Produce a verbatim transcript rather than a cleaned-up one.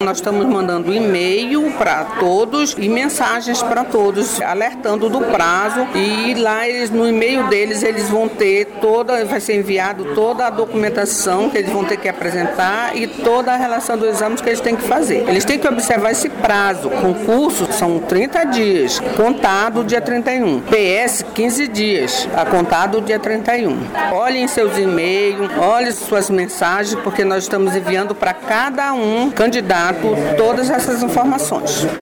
nós estamos mandando e-mail para todos e mensagens para todos, alertando do prazo, e lá eles, no e-mail deles eles vão ter toda, vai ser enviado toda a documentação que eles vão ter que apresentar e toda a relação dos exames que eles têm que fazer. Eles têm que observar esse prazo. Concurso são trinta dias, contado dia trinta e um. P S, quinze dias, a contado dia trinta e um. Olhem seus e-mails, olhem suas mensagens, porque nós estamos enviando para cada um candidato todas essas informações.